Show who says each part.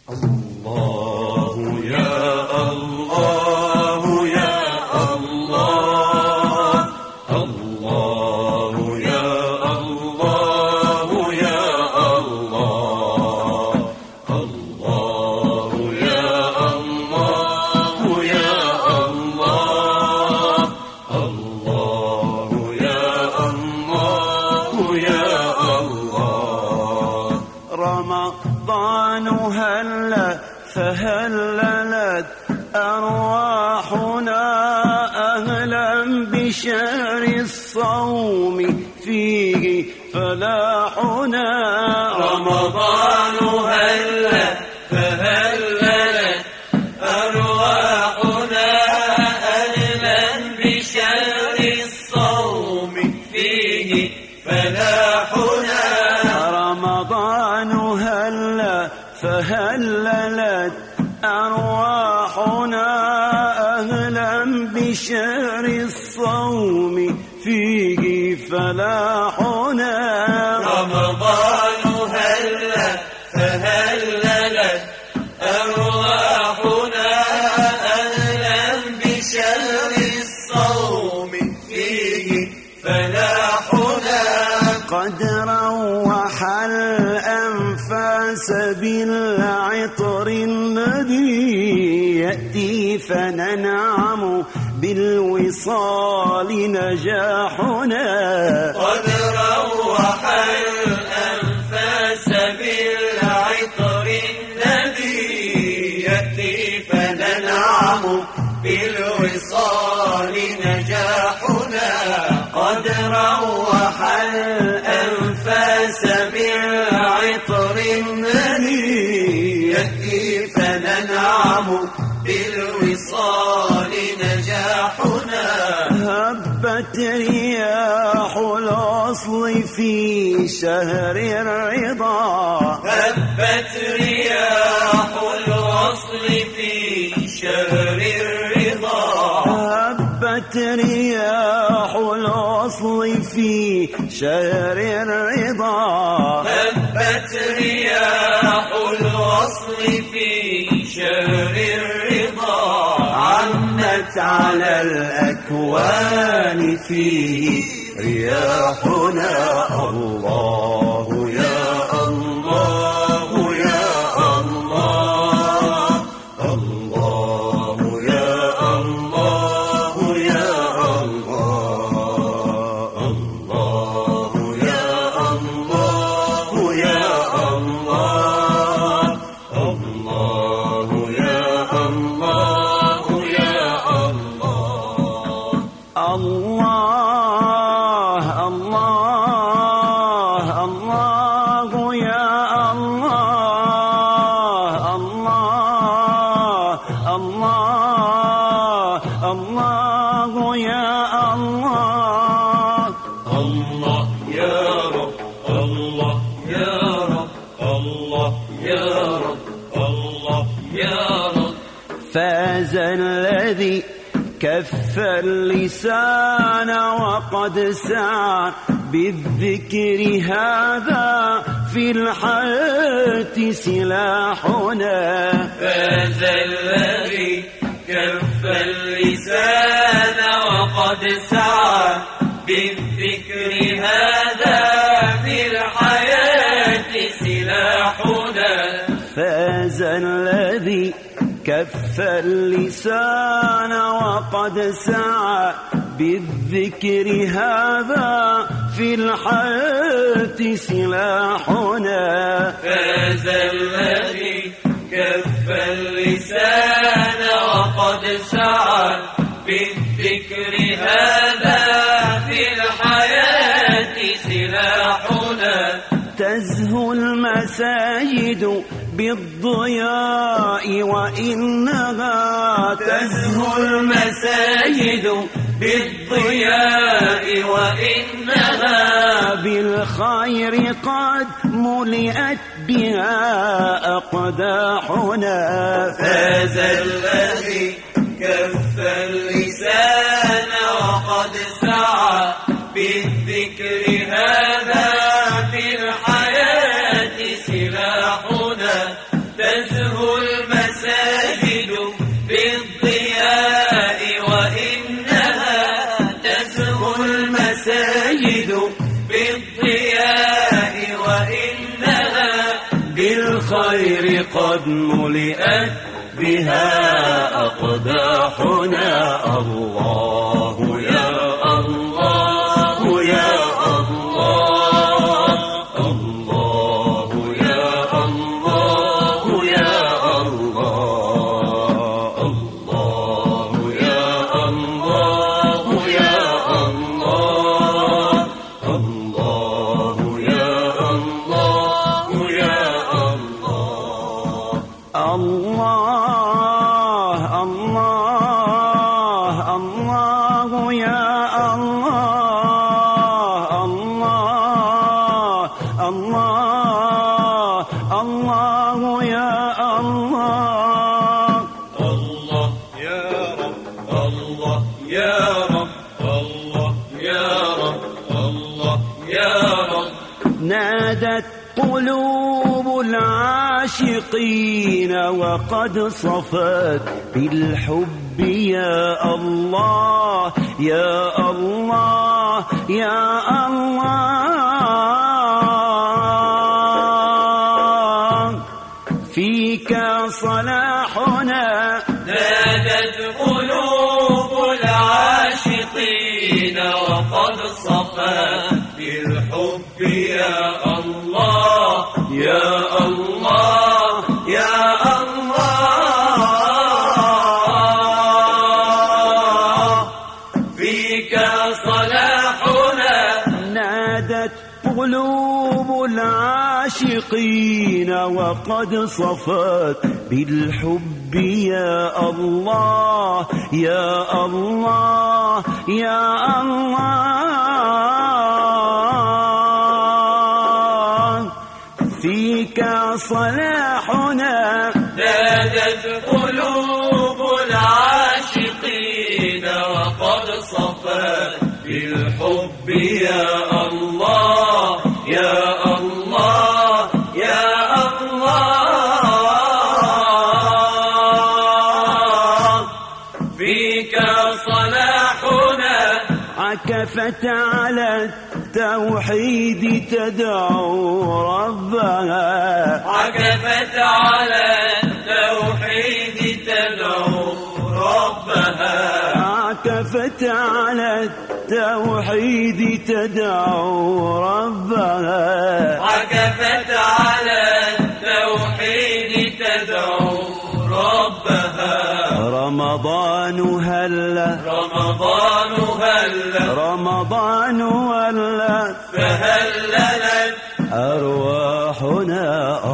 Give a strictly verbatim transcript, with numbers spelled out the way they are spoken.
Speaker 1: الله يا الله يا الله، الله يا الله يا الله، الله يا الله يا الله، الله يا الله يا الله.
Speaker 2: رمضان هلا فهللت أرواحنا أهلا بشهر الصوم فيه فلاحنا.
Speaker 1: رمضان هلا فهللت أرواحنا أهلا بشهر الصوم فيه فلاحنا.
Speaker 2: رمضان هلا فهللت أرواحنا أهلا بشهر الصوم فيه فلاحنا.
Speaker 1: رمضان هلا فهللت أرواحنا أهلا بشهر الصوم فيه فلاحنا.
Speaker 2: قد روح الأنفاس بالعطر الندي يأتي فننعم بالوصال نجاحنا.
Speaker 1: قد روح الأنفاس بالعطر الندي يأتي فننعم بالوصال نجاحنا. قد روح الأنفاس بالعطر الندي يأتي فننعم بالوصال نجاحنا.
Speaker 2: هبت رياح الوصل في شهر الرضا.
Speaker 1: هبت رياح الوصل في شهر الرضا.
Speaker 2: هبت رياح الوصل في شهر الرضا.
Speaker 1: هبت رياح الوصل في شهر الرضا.
Speaker 2: عمت على الأكوان فيه رياحنا.
Speaker 1: الله يا الله يا الله، الله يا الله يا الله، الله يا الله يا الله، الله يا الله يا الله.
Speaker 2: الله الله الله يا الله، الله الله الله يا الله.
Speaker 1: الله يا رب، الله يا رب، الله يا رب، الله يا رب.
Speaker 2: فاز الذي كف اللسان وقد سعى بالذكر هذا في الحياة سلاحنا.
Speaker 1: فاز الذي كف اللسان وقد سعى بالذكر هذا في الحياة سلاحنا.
Speaker 2: فاز الذي كف اللسان وقد سعى بالذكر هذا في الحياة سلاحنا.
Speaker 1: فاز الذي كف اللسان وقد سعى بالذكر هذا في الحياة سلاحنا.
Speaker 2: تزهو المساجد بالضياء وإنها
Speaker 1: تزهو المساجد بالضياء وإنها
Speaker 2: بالخير قد ملئت بها أقداحنا.
Speaker 1: فاز الذي كف اللسان وقد سعى بالذكر هذا في الحياة سلاحنا. تزهو المساجد بالضياء وإنها تزهو المساجد بالضياء وإنها
Speaker 2: بالخير قد ملئت بها أقداحنا. الله يا الله يا الله، الله يا الله يا الله، الله يا الله يا الله، الله يا الله يا الله. الله الله الله يا الله، الله الله الله يا الله.
Speaker 1: الله يا رب، الله يا رب، الله يا رب، الله يا رب.
Speaker 2: نادت قلوب العاشقين وقد صفت بالحب يا الله يا الله يا الله. فيك صلاحنا
Speaker 1: نادت قلوب العاشقين وقد صفت بالحب يا الله يا الله يا الله. فيك صلاحنا
Speaker 2: نادت قلوب العاشقين وقد صفت بالحب يا الله يا الله يا الله. فيك صلاحنا
Speaker 1: نادت قلوب العاشقين وقد صفت بالحب يا الله يا الله يا الله. فيك صلاحنا
Speaker 2: عكفت على التوحيد تدعو ربها،
Speaker 1: عكفت على التوحيد تدعو ربها،
Speaker 2: عكفت على التوحيد تدعو ربها،
Speaker 1: عكفت على التوحيد تدعو ربها.
Speaker 2: رمضان هلا
Speaker 1: رمضان هلا
Speaker 2: رمضان هلا
Speaker 1: فهللت
Speaker 2: أرواحنا